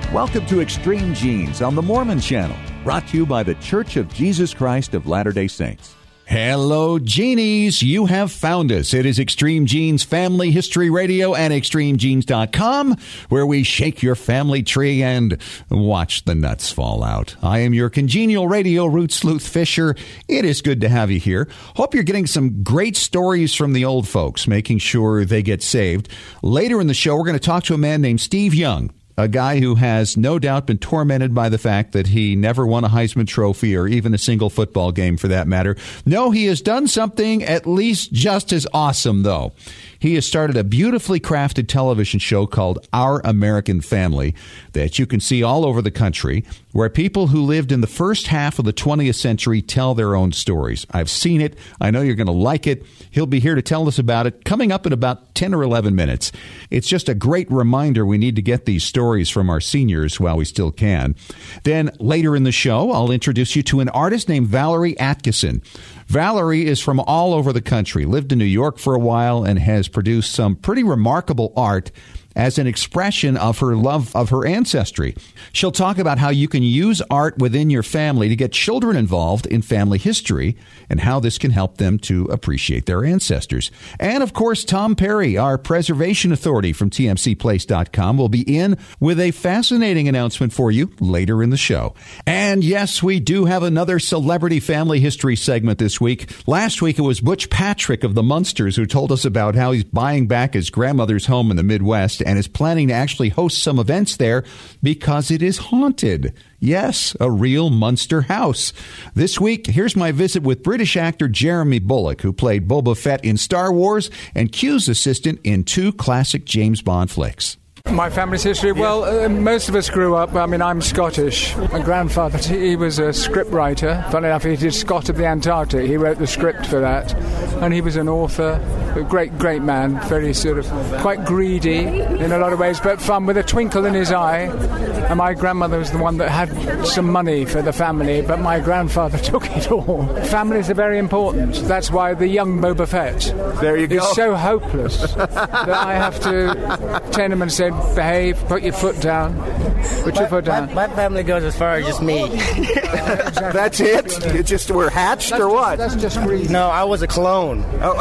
Welcome to Extreme Genes on the Mormon Channel, brought to you by the Church of Jesus Christ of Latter-day Saints. Hello, Genies. You have found us. It is Extreme Genes Family History Radio and ExtremeGenes.com, where we shake your family tree and watch the nuts fall out. I am your congenial radio root sleuth Fisher. It is good to have you here. Hope you're getting some great stories from the old folks, making sure they get saved. Later in the show, we're going to talk to a man named Steve Young, a guy who has no doubt been tormented by the fact that he never won a Heisman Trophy or even a single football game for that matter. No, he has done something at least just as awesome, though. He has started a beautifully crafted television show called Our American Family that you can see all over the country, where people who lived in the first half of the 20th century tell their own stories. I've seen it. I know you're going to like it. He'll be here to tell us about it coming up in about 10 or 11 minutes. It's just a great reminder we need to get these stories from our seniors while we still can. Then later in the show, I'll introduce you to an artist named Valerie Atkinson. Valerie is from all over the country, lived in New York for a while, and has produced some pretty remarkable art as an expression of her love of her ancestry. She'll talk about how you can use art within your family to get children involved in family history and how this can help them to appreciate their ancestors. And, of course, Tom Perry, our preservation authority from TMCplace.com, will be in with a fascinating announcement for you later in the show. And, yes, we do have another celebrity family history segment this week. Last week, it was Butch Patrick of the Munsters who told us about how he's buying back his grandmother's home in the Midwest and is planning to actually host some events there because it is haunted. Yes, a real Munster house. This week, here's my visit with British actor Jeremy Bulloch, who played Boba Fett in Star Wars and Q's assistant in 2 classic James Bond flicks. My family's history? Well, most of us grew up, I'm Scottish. My grandfather, he was a script writer. Funny enough, he did Scott of the Antarctic. He wrote the script for that. And he was an author, a great man, very sort of quite greedy in a lot of ways, but fun, with a twinkle in his eye. And my grandmother was the one that had some money for the family, but my grandfather took it all. Families are very important. That's why the young Boba Fett is so hopeless that I have to turn him and say, behave, put your foot down. Put your foot down. My family goes as far as just me. That's it? You just were hatched or what? That's just greedy. No, I was a clone. Oh.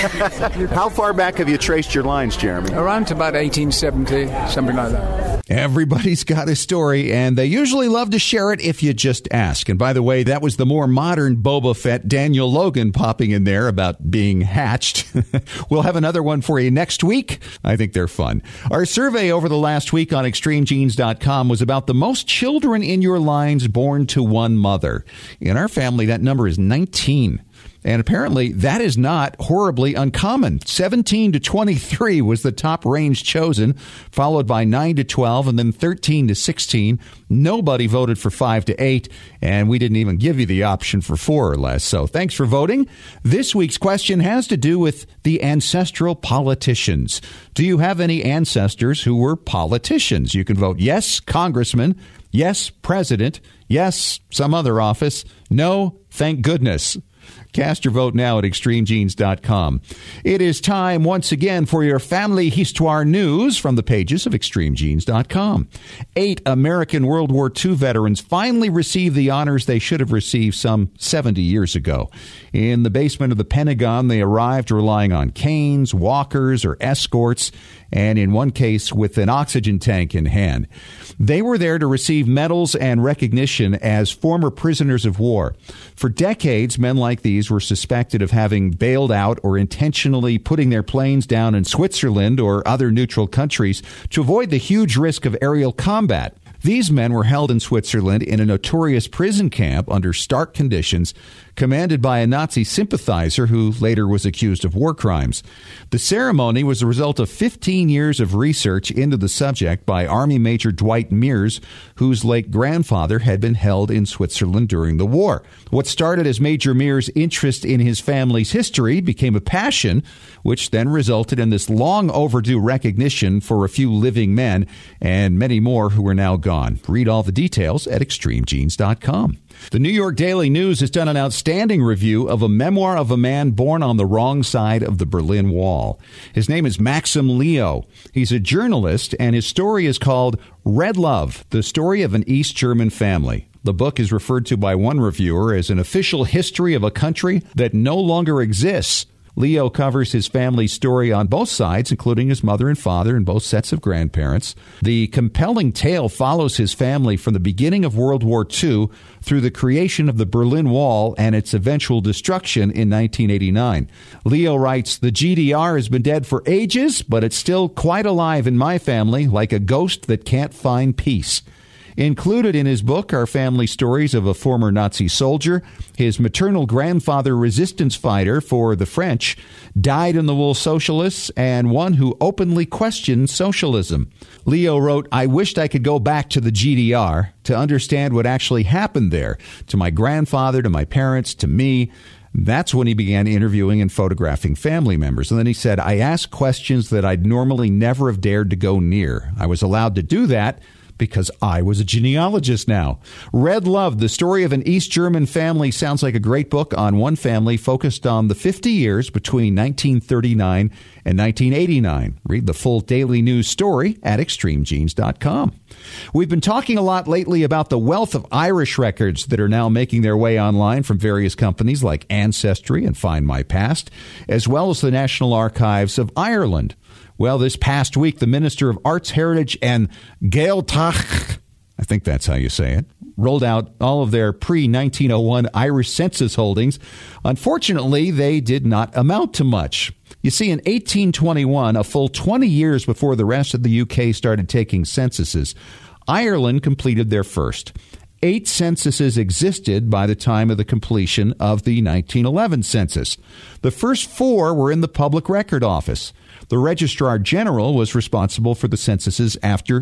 How far back have you traced your lines, Jeremy? Around to about 1870, something like that. Everybody's got a story, and they usually love to share it if you just ask. And by the way, that was the more modern Boba Fett, Daniel Logan, popping in there about being hatched. We'll have another one for you next week. I think they're fun. Our survey over the last week on ExtremeGenes.com was about the most children in your lines born to one mother. In our family, that number is 19. And apparently, that is not horribly uncommon. 17 to 23 was the top range chosen, followed by 9 to 12, and then 13 to 16. Nobody voted for 5 to 8, and we didn't even give you the option for 4 or less. So thanks for voting. This week's question has to do with the ancestral politicians. Do you have any ancestors who were politicians? You can vote yes, congressman, yes, president, yes, some other office, no, thank goodness. Cast your vote now at ExtremeGenes.com. It is time once again for your family histoire news from the pages of ExtremeGenes.com. 8 American World War II veterans finally received the honors they should have received some 70 years ago. In the basement of the Pentagon, they arrived relying on canes, walkers, or escorts, and in one case with an oxygen tank in hand. They were there to receive medals and recognition as former prisoners of war. For decades, men like these were suspected of having bailed out or intentionally putting their planes down in Switzerland or other neutral countries to avoid the huge risk of aerial combat. These men were held in Switzerland in a notorious prison camp under stark conditions, commanded by a Nazi sympathizer who later was accused of war crimes. The ceremony was the result of 15 years of research into the subject by Army Major Dwight Mears, whose late grandfather had been held in Switzerland during the war. What started as Major Mears' interest in his family's history became a passion, which then resulted in this long overdue recognition for a few living men and many more who are now gone. Read all the details at extremegenes.com. The New York Daily News has done an outstanding review of a memoir of a man born on the wrong side of the Berlin Wall. His name is Maxim Leo. He's a journalist, and his story is called Red Love, the story of an East German family. The book is referred to by one reviewer as an official history of a country that no longer exists. Leo covers his family's story on both sides, including his mother and father and both sets of grandparents. The compelling tale follows his family from the beginning of World War II through the creation of the Berlin Wall and its eventual destruction in 1989. Leo writes, "The GDR has been dead for ages, but it's still quite alive in my family, like a ghost that can't find peace." Included in his book are family stories of a former Nazi soldier, his maternal grandfather, resistance fighter for the French, dyed-in-the-wool socialists, and one who openly questioned socialism. Leo wrote, "I wished I could go back to the GDR to understand what actually happened there, to my grandfather, to my parents, to me." That's when he began interviewing and photographing family members. And then he said, "I asked questions that I'd normally never have dared to go near. I was allowed to do that because I was a genealogist now." Red Love, the story of an East German family, sounds like a great book on one family focused on the 50 years between 1939 and 1989. Read the full Daily News story at extremegenes.com. We've been talking a lot lately about the wealth of Irish records that are now making their way online from various companies like Ancestry and Find My Past, as well as the National Archives of Ireland. Well, this past week, the Minister of Arts, Heritage, and Gaeltacht, I think that's how you say it, rolled out all of their pre-1901 Irish census holdings. Unfortunately, they did not amount to much. You see, in 1821, a full 20 years before the rest of the UK started taking censuses, Ireland completed their first. 8 censuses existed by the time of the completion of the 1911 census. The first 4 were in the Public Record Office. The Registrar General was responsible for the censuses after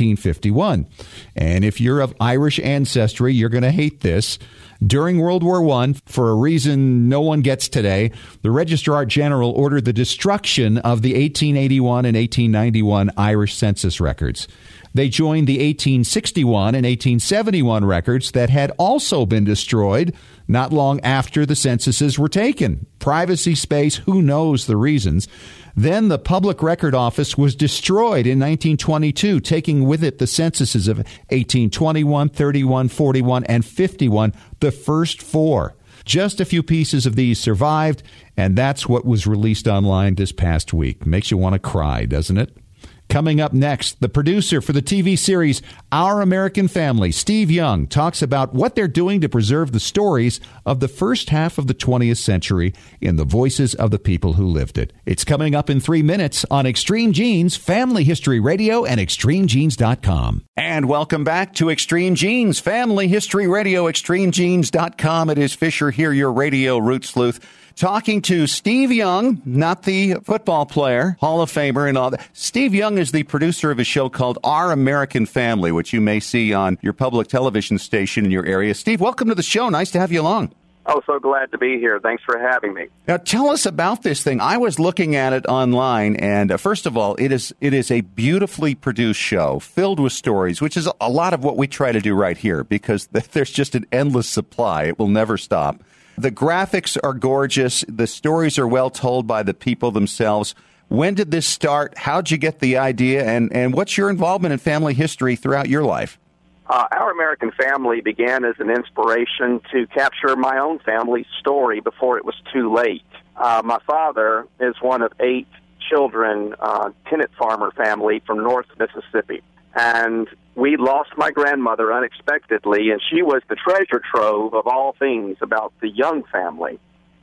1851. And if you're of Irish ancestry, you're going to hate this. During World War I, for a reason no one gets today, the Registrar General ordered the destruction of the 1881 and 1891 Irish census records. They joined the 1861 and 1871 records that had also been destroyed not long after the censuses were taken. Privacy space, who knows the reasons. Then the Public Record Office was destroyed in 1922, taking with it the censuses of 1821, 31, 41, and 51, the first 4. Just a few pieces of these survived, and that's what was released online this past week. Makes you want to cry, doesn't it? Coming up next, the producer for the TV series Our American Family, Steve Young, talks about what they're doing to preserve the stories of the first half of the 20th century in the voices of the people who lived it. It's coming up in 3 minutes on Extreme Genes, Family History Radio, and ExtremeGenes.com. And welcome back to Extreme Genes, Family History Radio, ExtremeGenes.com. It is Fisher here, your radio root sleuth. Talking to Steve Young, not the football player, Hall of Famer and all that. Steve Young is the producer of a show called Our American Family, which you may see on your public television station in your area. Steve, welcome to the show. Nice to have you along. Oh, so glad to be here. Thanks for having me. Now, tell us about this thing. I was looking at it online, and first of all, it is a beautifully produced show filled with stories, which is a lot of what we try to do right here, because there's just an endless supply. It will never stop. The graphics are gorgeous. The stories are well told by the people themselves. When did this start? How'd you get the idea? And what's your involvement in family history throughout your life? Our American Family began as an inspiration to capture my own family's story before it was too late. My father is one of 8 children, tenant farmer family from North Mississippi. And we lost my grandmother unexpectedly, and she was the treasure trove of all things about the Young family.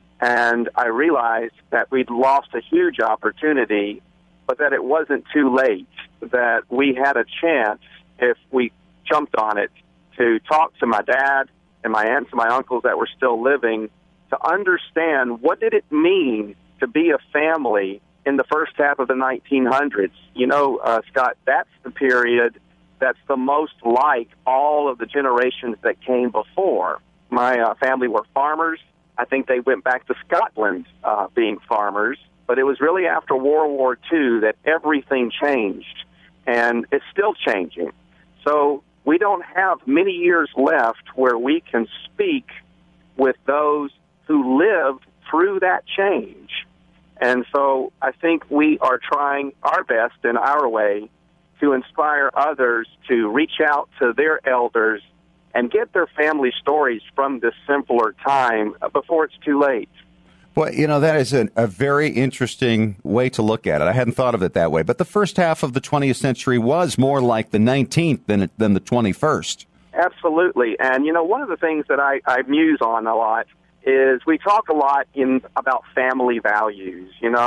And I realized that we'd lost a huge opportunity, but that it wasn't too late, that we had a chance, if we jumped on it, to talk to my dad and my aunts and my uncles that were still living, to understand what did it mean to be a family in the first half of the 1900s. You know, Scott, that's the period that's the most like all of the generations that came before. My family were farmers. I think they went back to Scotland being farmers. But it was really after World War II that everything changed, and it's still changing. So we don't have many years left where we can speak with those who lived through that change. And so I think we are trying our best in our way to inspire others to reach out to their elders and get their family stories from this simpler time before it's too late. Well, that is a very interesting way to look at it. I hadn't thought of it that way. But the first half of the 20th century was more like the 19th than the 21st. Absolutely. And, one of the things that I muse on a lot is we talk a lot about family values,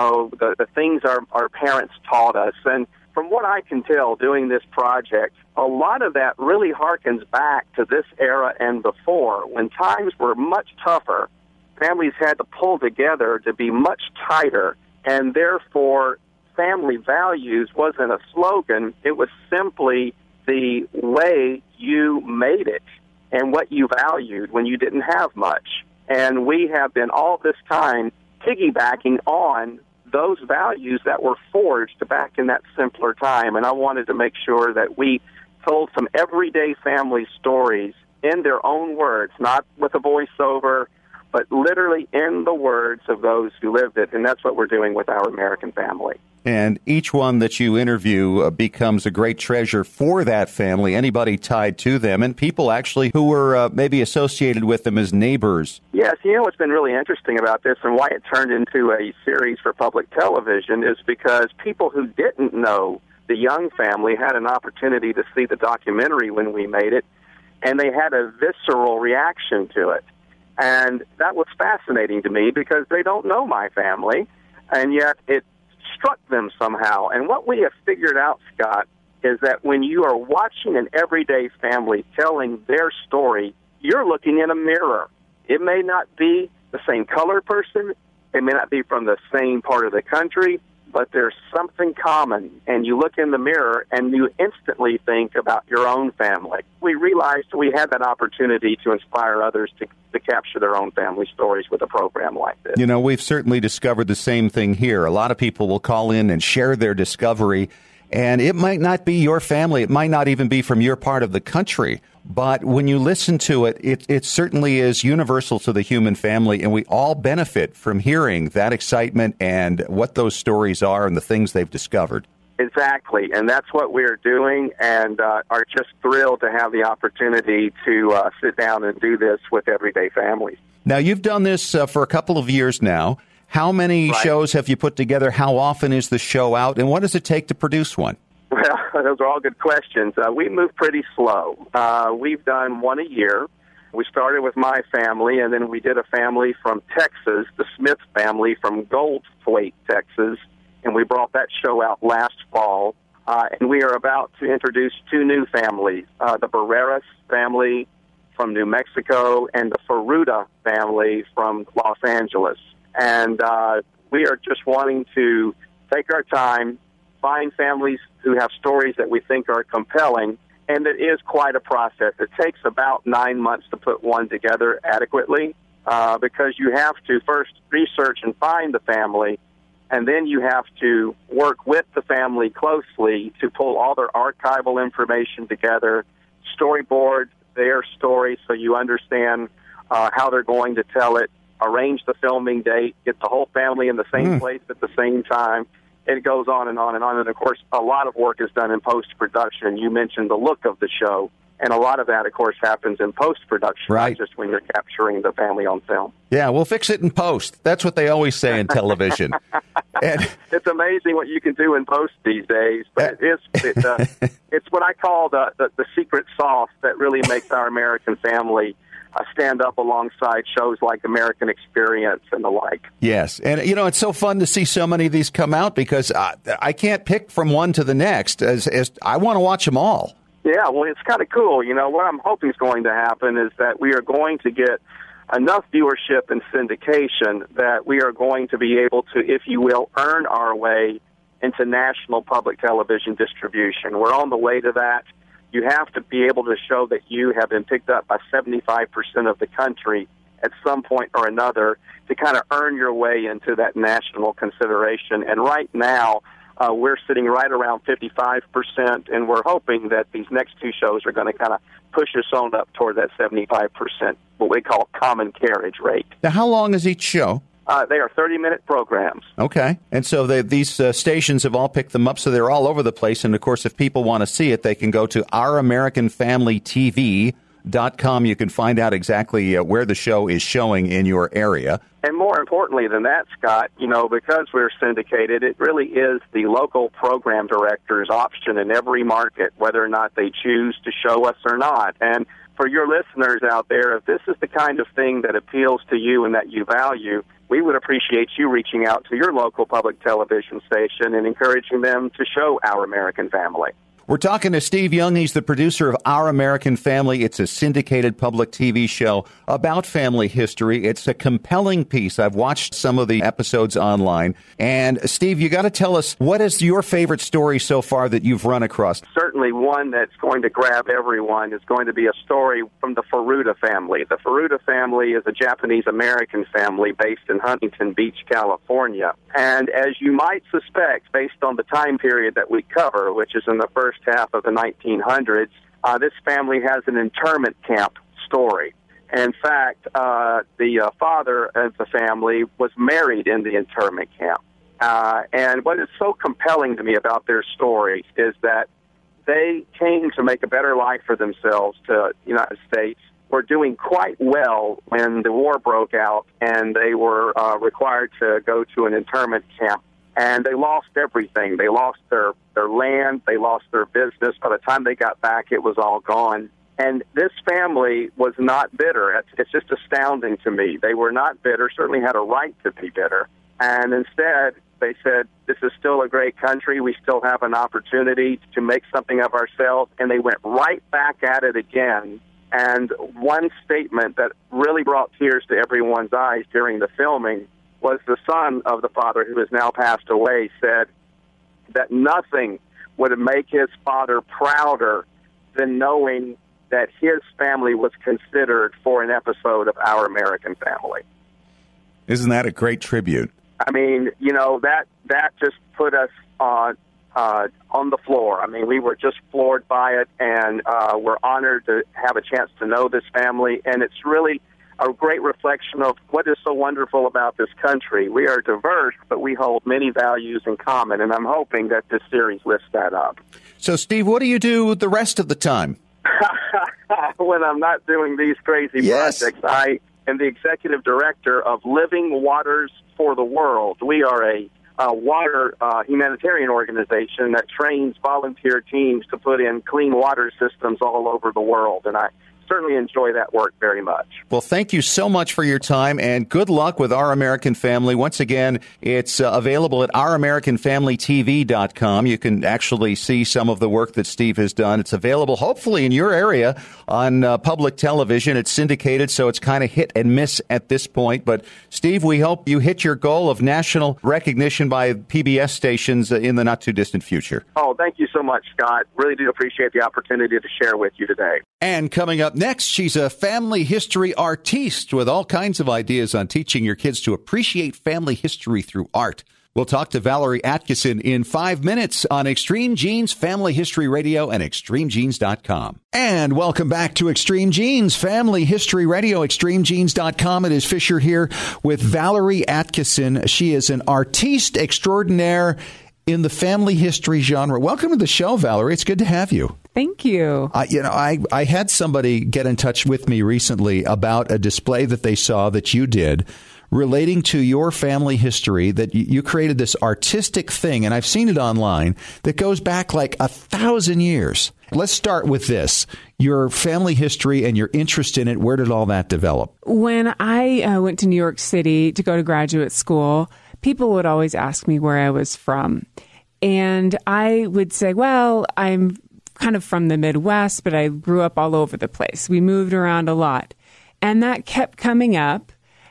the things our parents taught us. And from what I can tell doing this project, a lot of that really harkens back to this era and before, when times were much tougher. Families had to pull together to be much tighter, and therefore family values wasn't a slogan. It was simply the way you made it and what you valued when you didn't have much. And we have been all this time piggybacking on those values that were forged back in that simpler time. And I wanted to make sure that we told some everyday family stories in their own words, not with a voiceover, but literally in the words of those who lived it. And that's what we're doing with Our American Family. And each one that you interview becomes a great treasure for that family, anybody tied to them, and people actually who were maybe associated with them as neighbors. Yes, what's been really interesting about this and why it turned into a series for public television is because people who didn't know the Young family had an opportunity to see the documentary when we made it, and they had a visceral reaction to it. And that was fascinating to me because they don't know my family, and yet it struck them somehow. And what we have figured out, Scott, is that when you are watching an everyday family telling their story, you're looking in a mirror. It may not be the same color person, it may not be from the same part of the country, but there's something common, and you look in the mirror and you instantly think about your own family. We realized we had that opportunity to inspire others to capture their own family stories with a program like this. We've certainly discovered the same thing here. A lot of people will call in and share their discovery, and it might not be your family. It might not even be from your part of the country. But when you listen to it, it certainly is universal to the human family, and we all benefit from hearing that excitement and what those stories are and the things they've discovered. Exactly, and that's what we're doing, and are just thrilled to have the opportunity to sit down and do this with everyday families. Now, you've done this for a couple of years now. How many shows have you put together? How often is the show out, and what does it take to produce one? Well, those are all good questions. We move pretty slow. We've done one a year. We started with my family, and then we did a family from Texas, the Smith family from Goldthwaite, Texas, and we brought that show out last fall. And we are about to introduce two new families, the Barreras family from New Mexico and the Ferruta family from Los Angeles. And we are just wanting to take our time, find families who have stories that we think are compelling, and it is quite a process. It takes about 9 months to put one together adequately because you have to first research and find the family, and then you have to work with the family closely to pull all their archival information together, storyboard their story so you understand how they're going to tell it, arrange the filming date, get the whole family in the same place at the same time. It goes on and on and on. And, of course, a lot of work is done in post-production. You mentioned the look of the show, and a lot of that, of course, happens in post-production, not just when you're capturing the family on film. Yeah, we'll fix it in post. That's what they always say in television. It's amazing what you can do in post these days, but it's what I call the secret sauce that really makes Our American Family stand up alongside shows like American Experience and the like. Yes, and it's so fun to see so many of these come out because I can't pick from one to the next. As I want to watch them all. Yeah, well, it's kind of cool. What I'm hoping is going to happen is that we are going to get enough viewership and syndication that we are going to be able to, if you will, earn our way into national public television distribution. We're on the way to that. You have to be able to show that you have been picked up by 75% of the country at some point or another to kind of earn your way into that national consideration. And right now, We're sitting right around 55%, and we're hoping that these next two shows are going to kind of push us on up toward that 75%, what we call common carriage rate. Now, how long is each show? They are 30-minute programs. Okay. And so these stations have all picked them up, so they're all over the place. And, of course, if people want to see it, they can go to ouramericanfamilytv.com. You can find out exactly where the show is showing in your area. And more importantly than that, Scott, because we're syndicated, it really is the local program director's option in every market, whether or not they choose to show us or not. And for your listeners out there, if this is the kind of thing that appeals to you and that you value, we would appreciate you reaching out to your local public television station and encouraging them to show Our American Family. We're talking to Steve Young. He's the producer of Our American Family. It's a syndicated public TV show about family history. It's a compelling piece. I've watched some of the episodes online. And, Steve, you got to tell us, what is your favorite story so far that you've run across? Certainly one that's going to grab everyone is going to be a story from the Furuta family. The Furuta family is a Japanese-American family based in Huntington Beach, California. And as you might suspect, based on the time period that we cover, which is in the first half of the 1900s, this family has an internment camp story. In fact, the father of the family was married in the internment camp. And what is so compelling to me about their story is that they came to make a better life for themselves to the United States, were doing quite well when the war broke out, and they were required to go to an internment camp. And they lost everything. They lost their land. They lost their business. By the time they got back, it was all gone. And this family was not bitter. It's just astounding to me. They were not bitter, certainly had a right to be bitter. And instead, they said, this is still a great country. We still have an opportunity to make something of ourselves. And they went right back at it again. And one statement that really brought tears to everyone's eyes during the filming was the son of the father, who has now passed away, said that nothing would make his father prouder than knowing that his family was considered for an episode of Our American Family. Isn't that a great tribute? I mean, that just put us on the floor. I mean, we were just floored by it, and we're honored to have a chance to know this family, and it's really a great reflection of what is so wonderful about this country. We are diverse, but we hold many values in common, and I'm hoping that this series lifts that up. So, Steve, what do you do the rest of the time? When I'm not doing these crazy projects, I am the executive director of Living Waters for the World. We are a water humanitarian organization that trains volunteer teams to put in clean water systems all over the world, and I certainly enjoy that work very much. Well, thank you so much for your time, and good luck with Our American Family. Once again, it's available at ouramericanfamilytv.com. You can actually see some of the work that Steve has done. It's available, hopefully, in your area on public television. It's syndicated, so it's kind of hit and miss at this point. But, Steve, we hope you hit your goal of national recognition by PBS stations in the not-too-distant future. Oh, thank you so much, Scott. Really do appreciate the opportunity to share with you today. And coming up next, she's a family history artiste with all kinds of ideas on teaching your kids to appreciate family history through art. We'll talk to Valerie Atkinson in 5 minutes on Extreme Genes Family History Radio and ExtremeGenes.com. And welcome back to Extreme Genes Family History Radio, ExtremeGenes.com. It is Fisher here with Valerie Atkinson. She is an artiste extraordinaire in the family history genre. Welcome to the show, Valerie. It's good to have you. Thank you. I had somebody get in touch with me recently about a display that they saw that you did relating to your family history, that you created this artistic thing, and I've seen it online, that goes back like 1,000 years. Let's start with this. Your family history and your interest in it, where did all that develop? When I went to New York City to go to graduate school, people would always ask me where I was from. And I would say, well, I'm kind of from the Midwest, but I grew up all over the place. We moved around a lot. And that kept coming up.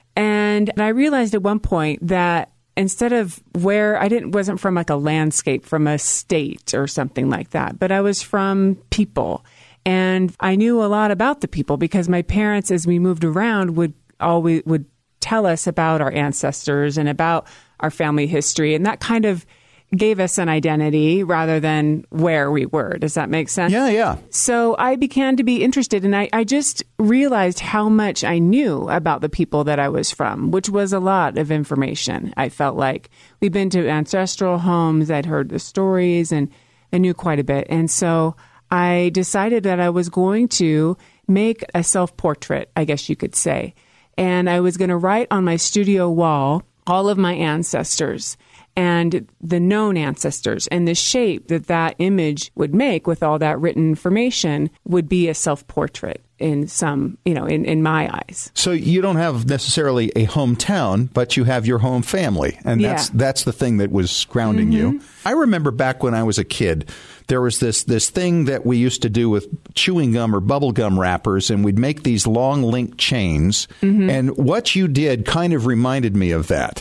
And I realized at one point that instead of where wasn't from like a landscape, from a state or something like that, but I was from people. And I knew a lot about the people because my parents, as we moved around, would tell us about our ancestors and about our family history. And that kind of gave us an identity rather than where we were. Does that make sense? Yeah. So I began to be interested, and I just realized how much I knew about the people that I was from, which was a lot of information. I felt like we'd been to ancestral homes, I'd heard the stories, and I knew quite a bit. And so I decided that I was going to make a self-portrait, I guess you could say. And I was going to write on my studio wall all of my ancestors and the known ancestors, and the shape that image would make with all that written information would be a self-portrait in some, in my eyes. So you don't have necessarily a hometown, but you have your home family. And that's the thing that was grounding you. I remember back when I was a kid, there was this thing that we used to do with chewing gum or bubble gum wrappers, and we'd make these long link chains. And what you did kind of reminded me of that.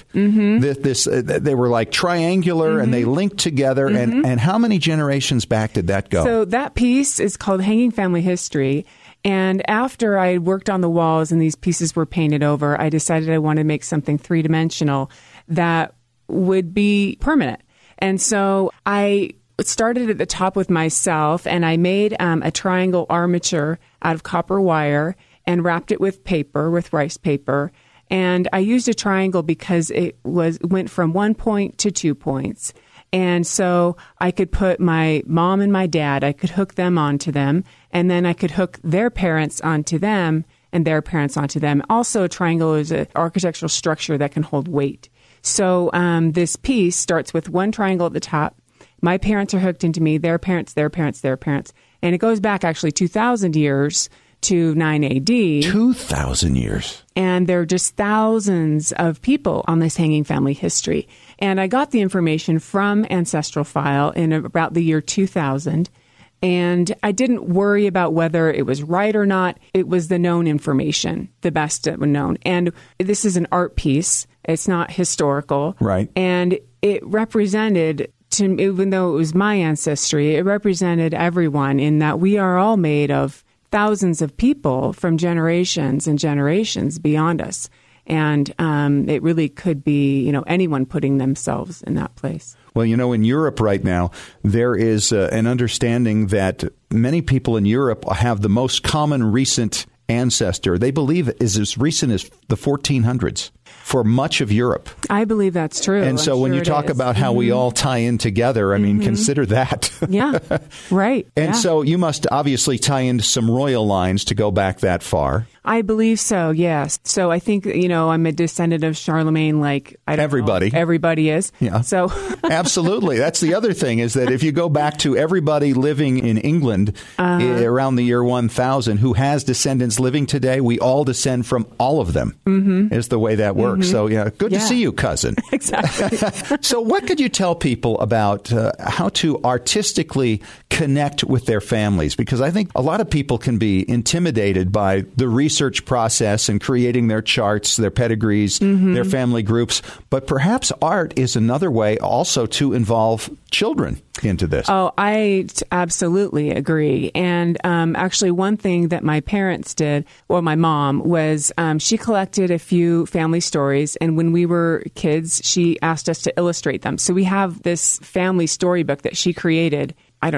They were like triangular, and they linked together. And how many generations back did that go? So that piece is called Hanging Family History. And after I worked on the walls and these pieces were painted over, I decided I wanted to make something three-dimensional that would be permanent. And so I started at the top with myself, and I made a triangle armature out of copper wire and wrapped it with paper, with rice paper. And I used a triangle because it went from 1 point to 2 points. And so I could put my mom and my dad, I could hook them onto them, and then I could hook their parents onto them and their parents onto them. Also, a triangle is an architectural structure that can hold weight. So this piece starts with one triangle at the top. My parents are hooked into me, their parents, their parents, their parents. And it goes back actually 2,000 years to 9 AD. 2,000 years. And there are just thousands of people on this Hanging Family History. And I got the information from Ancestral File in about the year 2000. And I didn't worry about whether it was right or not. It was the known information, the best known. And this is an art piece. It's not historical. Right. And it represented, even though it was my ancestry, it represented everyone in that we are all made of thousands of people from generations and generations beyond us. And it really could be, anyone putting themselves in that place. Well, in Europe right now, there is an understanding that many people in Europe have the most common recent ancestor. They believe is as recent as the 1400s for much of Europe. I believe that's true. And so when you talk about how we all tie in together, I mean, consider that. Yeah, right. And so you must obviously tie into some royal lines to go back that far. I believe so, yes. So I think, I'm a descendant of Charlemagne, like everybody. Everybody is. Yeah. So absolutely. That's the other thing is that if you go back to everybody living in England around the year 1000 who has descendants living today, we all descend from all of them is the way that works. So, good to see you, cousin. Exactly. So what could you tell people about how to artistically connect with their families? Because I think a lot of people can be intimidated by the research process and creating their charts, their pedigrees, their family groups. But perhaps art is another way also to involve children into this. Oh, I absolutely agree. And actually, one thing that my parents did, or my mom, was she collected a few family stories. And when we were kids, she asked us to illustrate them. So we have this family storybook that she created,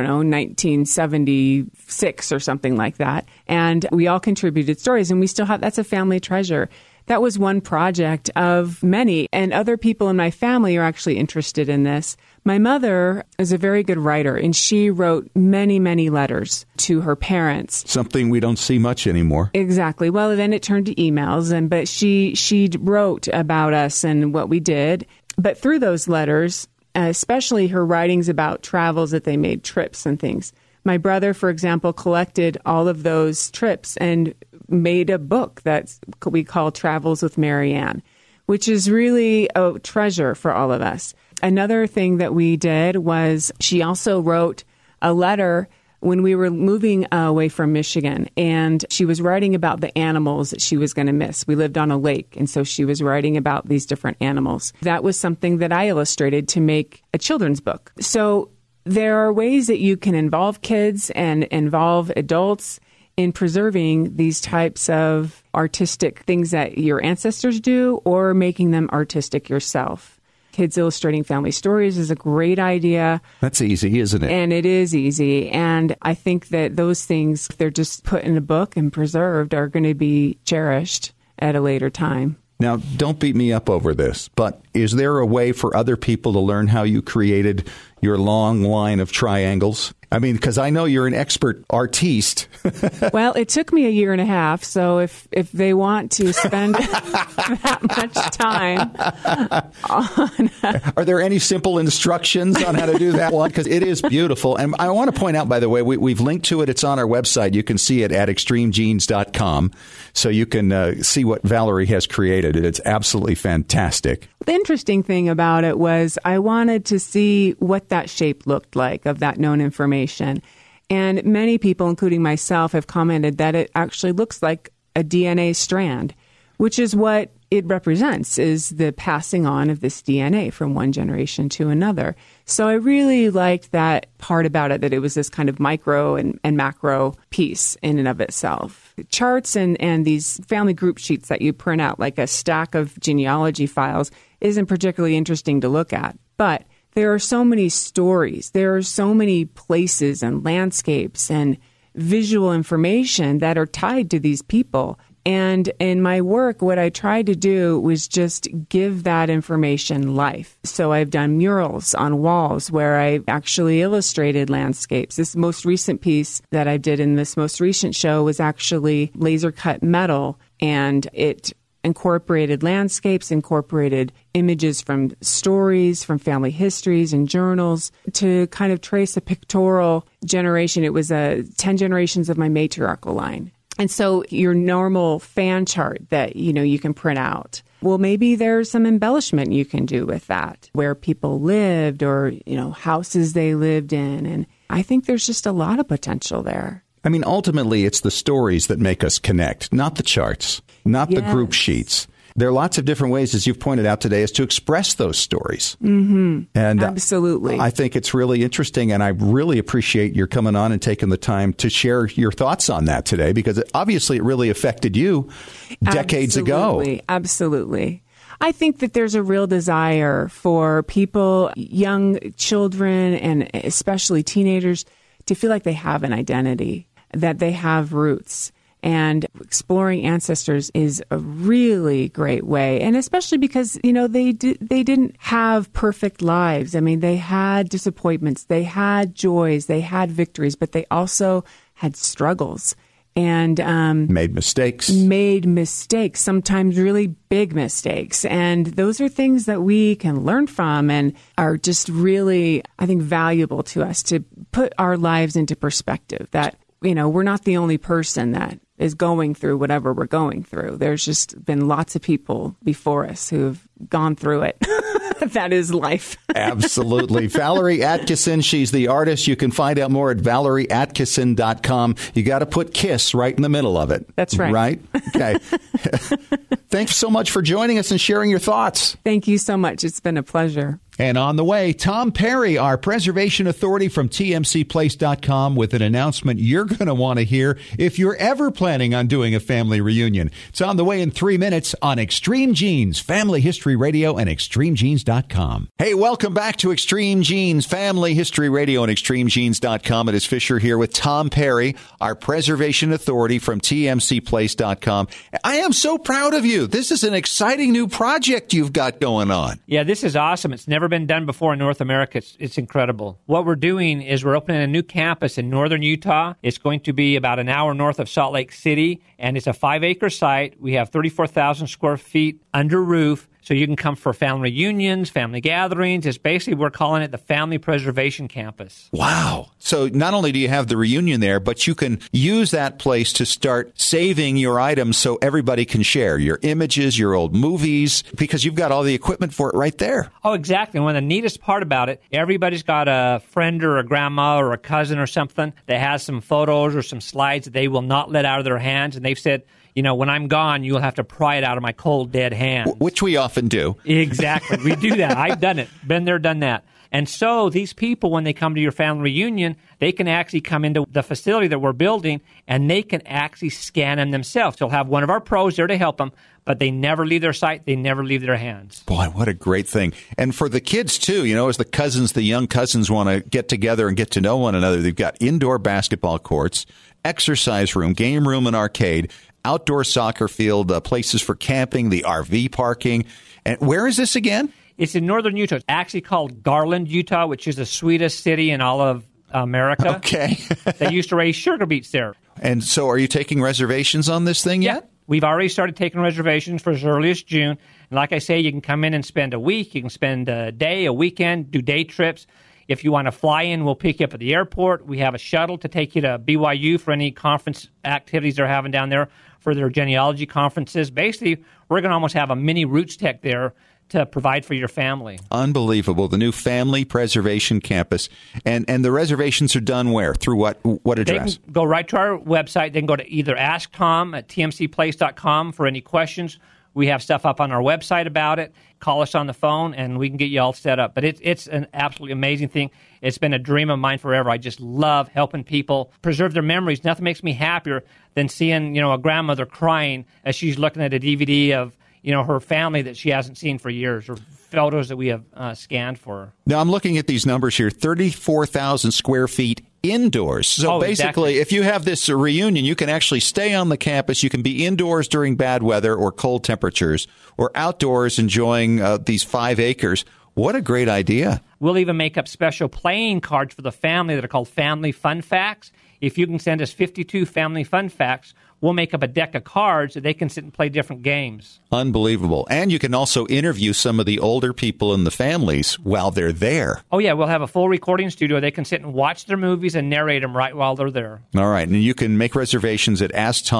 1976 or something like that. And we all contributed stories, and we still have, that's a family treasure. That was one project of many, and other people in my family are actually interested in this. My mother is a very good writer, and she wrote many, many letters to her parents. Something we don't see much anymore. Exactly. Well, then it turned to emails, but she wrote about us and what we did. But through those letters, especially her writings about travels that they made, trips and things. My brother, for example, collected all of those trips and made a book that we call Travels with Marianne, which is really a treasure for all of us. Another thing that we did was she also wrote a letter when we were moving away from Michigan, and she was writing about the animals that she was going to miss. We lived on a lake, and so she was writing about these different animals. That was something that I illustrated to make a children's book. So there are ways that you can involve kids and involve adults in preserving these types of artistic things that your ancestors do, or making them artistic yourself. Kids Illustrating Family Stories is a great idea. That's easy, isn't it? And it is easy. And I think that those things, if they're just put in a book and preserved, are going to be cherished at a later time. Now, don't beat me up over this, but is there a way for other people to learn how you created your long line of triangles? I mean, because I know you're an expert artiste. Well, it took me a year and a half, so if they want to spend that much time on... Are there any simple instructions on how to do that one? Because it is beautiful. And I want to point out, by the way, we've linked to it. It's on our website. You can see it at extremegenes.com, so you can see what Valerie has created. It's absolutely fantastic. The interesting thing about it was I wanted to see what that shape looked like of that known information. And many people, including myself, have commented that it actually looks like a DNA strand, which is what it represents, is the passing on of this DNA from one generation to another. So I really liked that part about it, that it was this kind of micro and macro piece in and of itself. Charts and these family group sheets that you print out, like a stack of genealogy files, isn't particularly interesting to look at. But there are so many stories, there are so many places and landscapes and visual information that are tied to these people. And in my work, what I tried to do was just give that information life. So I've done murals on walls where I actually illustrated landscapes. This most recent piece that I did in this most recent show was actually laser cut metal, and it incorporated landscapes, incorporated images from stories, from family histories and journals to kind of trace a pictorial generation. It was 10 generations of my matriarchal line. And so your normal fan chart that, you can print out, well, maybe there's some embellishment you can do with that, where people lived or, houses they lived in. And I think there's just a lot of potential there. I mean, ultimately, it's the stories that make us connect, not the charts, not the group sheets. There are lots of different ways, as you've pointed out today, is to express those stories. Mm-hmm. And absolutely. I think it's really interesting, and I really appreciate your coming on and taking the time to share your thoughts on that today, because obviously it really affected you decades ago. Absolutely. I think that there's a real desire for people, young children, and especially teenagers, to feel like they have an identity, that they have roots. And exploring ancestors is a really great way. And especially because, they didn't have perfect lives. I mean, they had disappointments, they had joys, they had victories, but they also had struggles. And made mistakes, sometimes really big mistakes. And those are things that we can learn from and are just really, I think, valuable to us to put our lives into perspective, that, we're not the only person that is going through whatever we're going through. There's just been lots of people before us who've gone through it. That is life. Absolutely. Valerie Atkinson, she's the artist. You can find out more at valerieatkinson.com. You got to put KISS right in the middle of it. That's right. Right? Okay. Thanks so much for joining us and sharing your thoughts. Thank you so much. It's been a pleasure. And on the way, Tom Perry, our preservation authority from tmcplace.com, with an announcement you're going to want to hear if you're ever planning on doing a family reunion. It's on the way in 3 minutes on Extreme Genes, Family History Radio, and extremegenes.com. Hey, welcome back to Extreme Genes, Family History Radio, and extremegenes.com. It is Fisher here with Tom Perry, our preservation authority from tmcplace.com. I am so proud of you. This is an exciting new project you've got going on. Yeah, this is awesome. It's never been done before in North America. It's incredible. What we're doing is we're opening a new campus in northern Utah. It's going to be about an hour north of Salt Lake City, and it's a 5-acre site. We have 34,000 square feet under roof. So you can come for family reunions, family gatherings. It's basically, we're calling it the Family Preservation Campus. Wow. So not only do you have the reunion there, but you can use that place to start saving your items so everybody can share your images, your old movies, because you've got all the equipment for it right there. Oh, exactly. And one of the neatest part about it, everybody's got a friend or a grandma or a cousin or something that has some photos or some slides that they will not let out of their hands. And they've said, when I'm gone, you'll have to pry it out of my cold, dead hands. Which we often do. Exactly. We do that. I've done it. Been there, done that. And so these people, when they come to your family reunion, they can actually come into the facility that we're building, and they can actually scan them themselves. They'll have one of our pros there to help them, but they never leave their sight. They never leave their hands. Boy, what a great thing. And for the kids, too, as the young cousins want to get together and get to know one another, they've got indoor basketball courts, exercise room, game room and arcade, outdoor soccer field, places for camping, the RV parking. And where is this again? It's in northern Utah. It's actually called Garland, Utah, which is the sweetest city in all of America. Okay. They used to raise sugar beets there. And so are you taking reservations on this thing yet? Yeah. We've already started taking reservations for as early as June. And like I say, you can come in and spend a week. You can spend a day, a weekend, do day trips. If you want to fly in, we'll pick you up at the airport. We have a shuttle to take you to BYU for any conference activities they're having down there for their genealogy conferences. Basically, we're going to almost have a mini Roots Tech there to provide for your family. Unbelievable. The new Family Preservation Campus. And the reservations are done where? Through what address? They can go right to our website. They can go to either Ask Tom at tmcplace.com for any questions. We have stuff up on our website about it. Call us on the phone, and we can get you all set up. But it's an absolutely amazing thing. It's been a dream of mine forever. I just love helping people preserve their memories. Nothing makes me happier than seeing, a grandmother crying as she's looking at a DVD of, her family that she hasn't seen for years, or photos that we have scanned for her. Now, I'm looking at these numbers here, 34,000 square feet indoors. So basically, exactly. If you have this reunion, you can actually stay on the campus. You can be indoors during bad weather or cold temperatures, or outdoors enjoying these 5 acres. What a great idea. We'll even make up special playing cards for the family that are called Family Fun Facts. If you can send us 52 Family Fun Facts, we'll make up a deck of cards that they can sit and play different games. Unbelievable. And you can also interview some of the older people in the families while they're there. Oh, yeah. We'll have a full recording studio. They can sit and watch their movies and narrate them right while they're there. All right. And you can make reservations at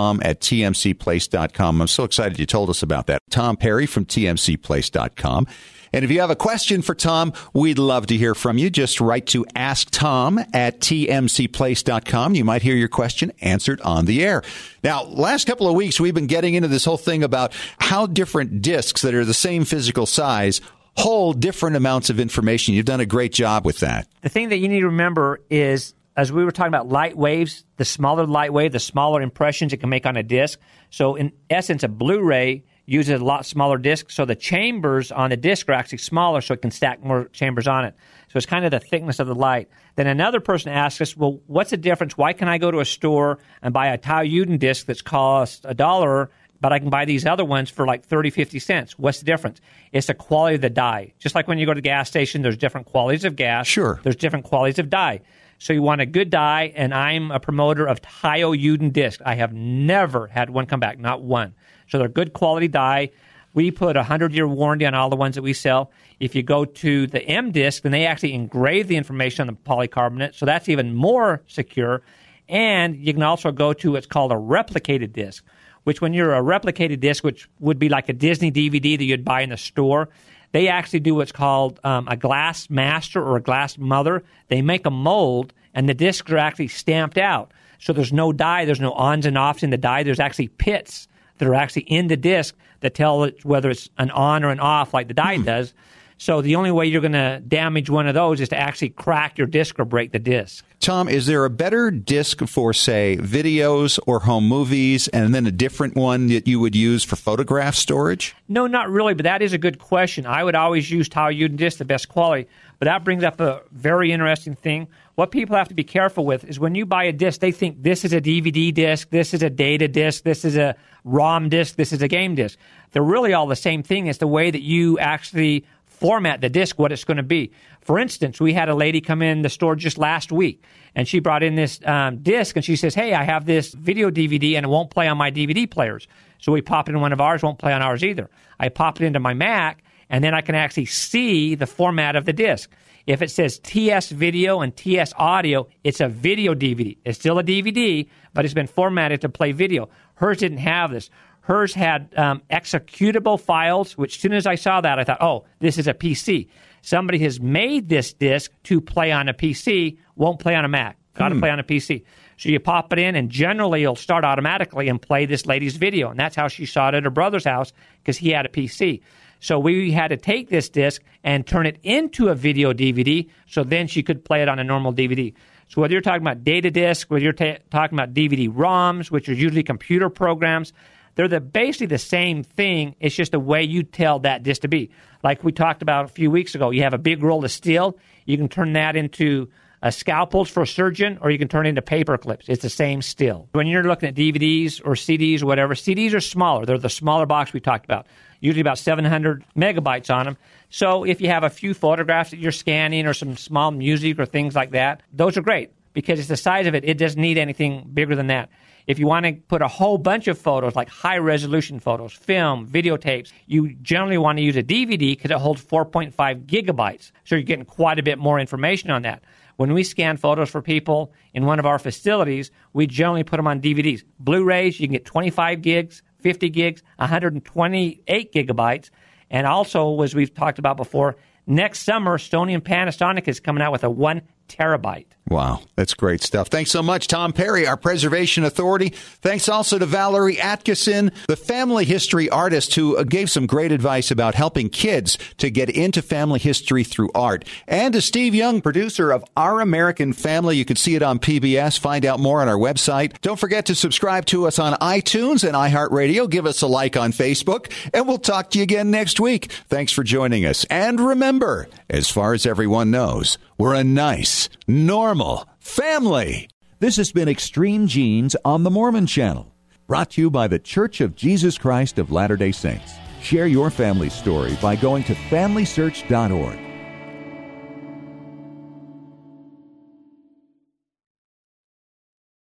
asktom@tmcplace.com. I'm so excited you told us about that. Tom Perry from tmcplace.com. And if you have a question for Tom, we'd love to hear from you. Just write to asktom@tmcplace.com. You might hear your question answered on the air. Now, last couple of weeks, we've been getting into this whole thing about how different discs that are the same physical size hold different amounts of information. You've done a great job with that. The thing that you need to remember is, as we were talking about light waves, the smaller the light wave, the smaller impressions it can make on a disc. So in essence, a Blu-ray uses a lot smaller disc, so the chambers on the disc are actually smaller, so it can stack more chambers on it. So it's kind of the thickness of the light. Then another person asked us, well, what's the difference? Why can I go to a store and buy a Tao Yuden disc that's cost $1, but I can buy these other ones for like 30, 50 cents? What's the difference? It's the quality of the dye. Just like when you go to the gas station, there's different qualities of gas. Sure. There's different qualities of dye. So you want a good dye, and I'm a promoter of Tao Yuden disc. I have never had one come back, not one. So they're good quality dye. We put a 100-year warranty on all the ones that we sell. If you go to the M disc, then they actually engrave the information on the polycarbonate, so that's even more secure. And you can also go to what's called a replicated disc, which when you're a replicated disc, which would be like a Disney DVD that you'd buy in the store, they actually do what's called a glass master or a glass mother. They make a mold, and the discs are actually stamped out. So there's no dye, there's no ons and offs in the dye. There's actually pits that are actually in the disc that tell it whether it's an on or an off like the dye does. So the only way you're going to damage one of those is to actually crack your disc or break the disc. Tom, is there a better disc for, say, videos or home movies, and then a different one that you would use for photograph storage? No, not really, but that is a good question. I would always use Tao Yuden disc, the best quality. But that brings up a very interesting thing. What people have to be careful with is when you buy a disc, they think this is a DVD disc, this is a data disc, this is a ROM disc, this is a game disc. They're really all the same thing. It's the way that you actually format the disc, what it's going to be. For instance, we had a lady come in the store just last week, and she brought in this disc, and she says, hey, I have this video DVD, and it won't play on my DVD players. So we pop it in one of ours, won't play on ours either. I pop it into my Mac, and then I can actually see the format of the disc. If it says TS video and TS audio, it's a video DVD. It's still a DVD, but it's been formatted to play video. Hers didn't have this. Hers had executable files, which as soon as I saw that, I thought, oh, this is a PC. Somebody has made this disc to play on a PC, won't play on a Mac. Got to play on a PC. So you pop it in, and generally it'll start automatically and play this lady's video. And that's how she saw it at her brother's house, because he had a PC. So we had to take this disc and turn it into a video DVD, so then she could play it on a normal DVD. So whether you're talking about data disc, whether you're talking about DVD-ROMs, which are usually computer programs, they're basically the same thing. It's just the way you tell that disc to be. Like we talked about a few weeks ago, you have a big roll of steel. You can turn that into scalpels for a surgeon, or you can turn it into paper clips. It's the same still. When you're looking at DVDs or CDs or whatever, CDs are smaller. They're the smaller box we talked about, usually about 700 megabytes on them. So if you have a few photographs that you're scanning or some small music or things like that, those are great because it's the size of it. It doesn't need anything bigger than that. If you want to put a whole bunch of photos, like high-resolution photos, film, videotapes, you generally want to use a DVD because it holds 4.5 gigabytes. So you're getting quite a bit more information on that. When we scan photos for people in one of our facilities, we generally put them on DVDs. Blu-rays, you can get 25 gigs, 50 gigs, 128 gigabytes. And also, as we've talked about before, next summer, Sony and Panasonic is coming out with a 1 terabyte. Wow, that's great stuff. Thanks so much, Tom Perry, our preservation authority. Thanks also to Valerie Atkinson, the family history artist who gave some great advice about helping kids to get into family history through art. And to Steve Young, producer of Our American Family. You can see it on PBS. Find out more on our website. Don't forget to subscribe to us on iTunes and iHeartRadio. Give us a like on Facebook, and we'll talk to you again next week. Thanks for joining us. And remember, as far as everyone knows, we're a nice, normal family. This has been Extreme Genes on the Mormon Channel, brought to you by the Church of Jesus Christ of Latter-day Saints. Share your family story by going to FamilySearch.org.